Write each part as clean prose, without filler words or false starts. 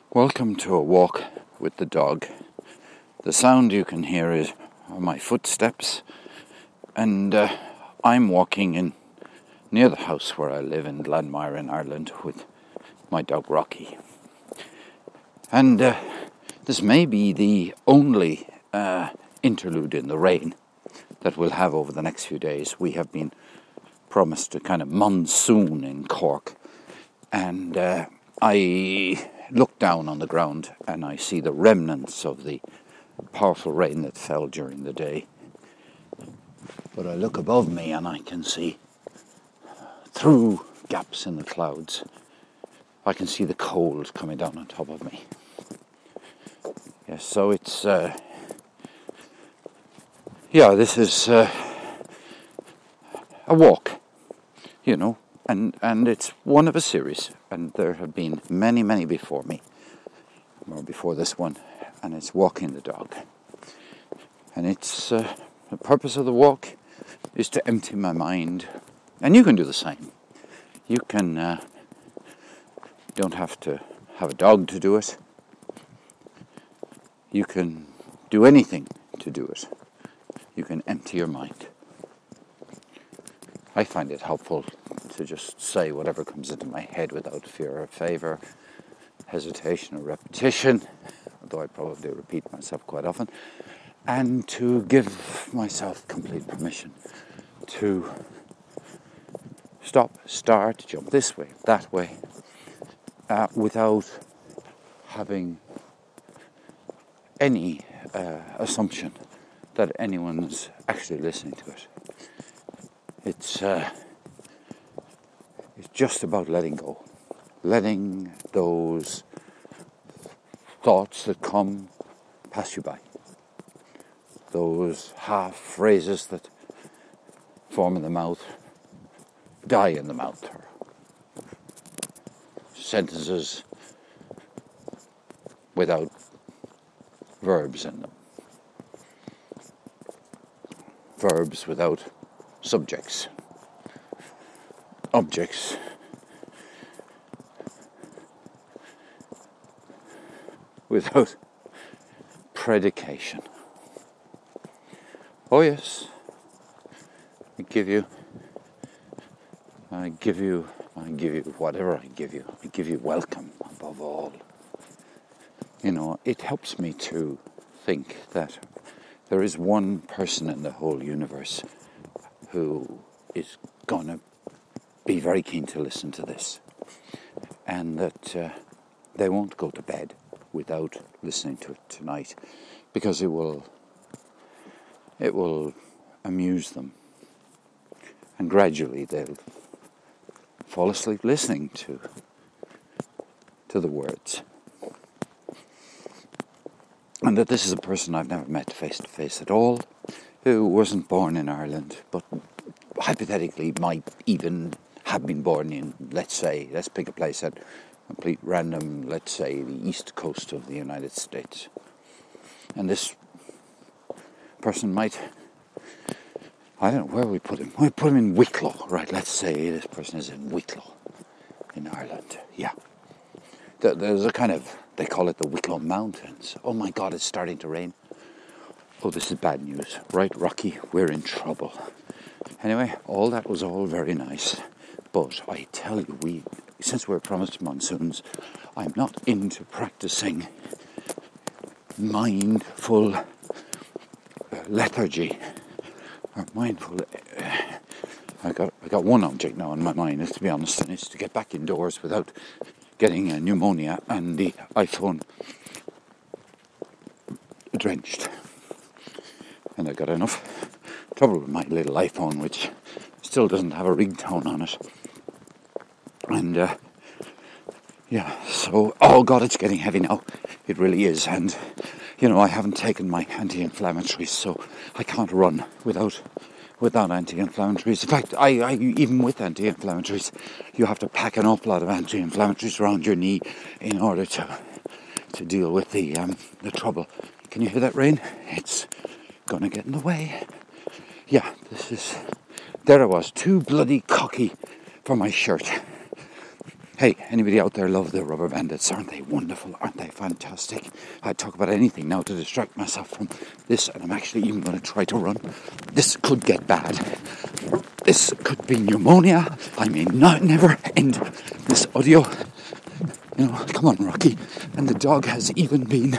Welcome to a walk with the dog. The sound you can hear are my footsteps, and I'm walking near the house where I live in Glanmire in Ireland with my dog Rocky. And this may be the only interlude in the rain that we'll have over the next few days. We have been promised a kind of monsoon in Cork, and I look down on the ground and I see the remnants of the powerful rain that fell during the day. But I look above me and I can see through gaps in the clouds. I can see the cold coming down on top of me. Yes, so it's this is a walk, and it's one of a series, and there have been many before me, or before this one, and it's walking the dog. And it's the purpose of the walk is to empty my mind, and you can do the same. You can don't have to have a dog to do it. You can do anything to do it. You can empty your mind. I find it helpful to just say whatever comes into my head without fear or favour, hesitation or repetition, although I probably repeat myself quite often, and to give myself complete permission to stop, start, jump this way, that way, without having any assumption that anyone's actually listening to it. It's just about letting go. Letting those thoughts that come pass you by. Those half phrases that form in the mouth die in the mouth. Or sentences without verbs in them. Verbs without subjects. Objects without predication. Oh yes, I give you whatever I give you. I give you welcome above all. It helps me to think that there is one person in the whole universe who is going to be very keen to listen to this, and that they won't go to bed without listening to it tonight, because it will amuse them, and gradually they'll fall asleep listening to the words. And that this is a person I've never met face to face at all, who wasn't born in Ireland, but hypothetically might even have been born in, let's pick a place at complete random, let's say the east coast of the United States. And this person might, I don't know where we put him. We put him in Wicklow, right? Let's say this person is in Wicklow, in Ireland. Yeah. There's a kind of, they call it the Wicklow Mountains. Oh my God, it's starting to rain. Oh, this is bad news. Right, Rocky, we're in trouble. Anyway, all that was all very nice. But I tell you, since we're promised monsoons, I'm not into practicing mindful lethargy or mindful. I got one object now in my mind, to be honest, and it's to get back indoors without getting a pneumonia and the iPhone drenched. And I got enough trouble with my little iPhone, which still doesn't have a ringtone on it. And so, oh God, it's getting heavy now. It really is. And, I haven't taken my anti-inflammatories, so I can't run without anti-inflammatories. In fact, I even with anti-inflammatories, you have to pack an awful lot of anti-inflammatories around your knee in order to deal with the trouble. Can you hear that rain? It's gonna get in the way. Yeah, there I was, too bloody cocky for my shirt. Hey, anybody out there love the Rubber Bandits? Aren't they wonderful? Aren't they fantastic? I'd talk about anything now to distract myself from this, and I'm actually even going to try to run. This could get bad. This could be pneumonia. I may not never end this audio. Come on, Rocky. And the dog has even been...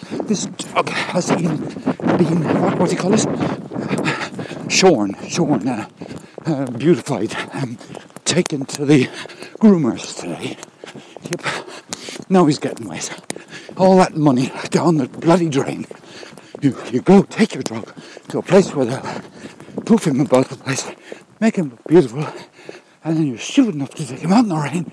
what do you call it? Shorn, beautified, taken to the groomers today. Yep. Now he's getting wet. All that money down the bloody drain. You go, take your dog to a place where they'll poof him about the place, make him look beautiful, and then you're stupid enough to take him out in the rain,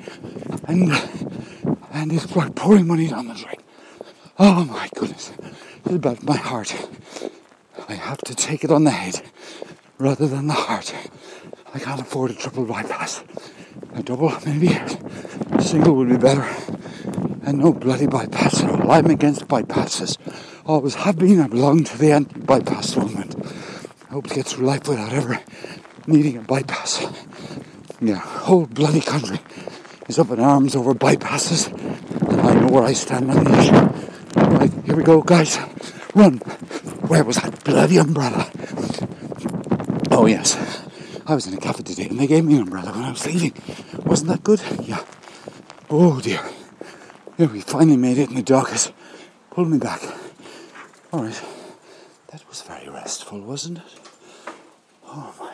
and it's like pouring money down the drain. Oh my goodness. It's about my heart. I have to take it on the head rather than the heart. I can't afford a triple bypass. A double, maybe. A single would be better. And no bloody bypass at all. I'm against bypasses. Always have been. I belong to the anti-bypass movement. I hope to get through life without ever needing a bypass. Yeah, whole bloody country is up in arms over bypasses. And I know where I stand on the issue. Right, here we go, guys. Run. Where was that bloody umbrella? Oh, yes. I was in a cafe today and they gave me an umbrella when I was leaving. Wasn't that good? Yeah. Oh, dear. Yeah, we finally made it and the dog has pulled me back. All right. That was very restful, wasn't it? Oh, my.